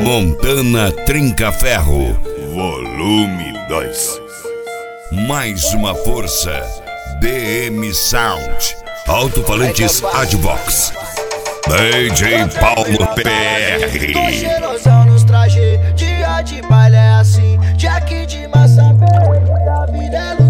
Montana Trinca-Ferro, Volume 2. mais uma força. DM Sound, alto-falantes Advox, DJ Paulo PR. Gerosão nos traje, dia de baile é assim, Jack de massa, a vida é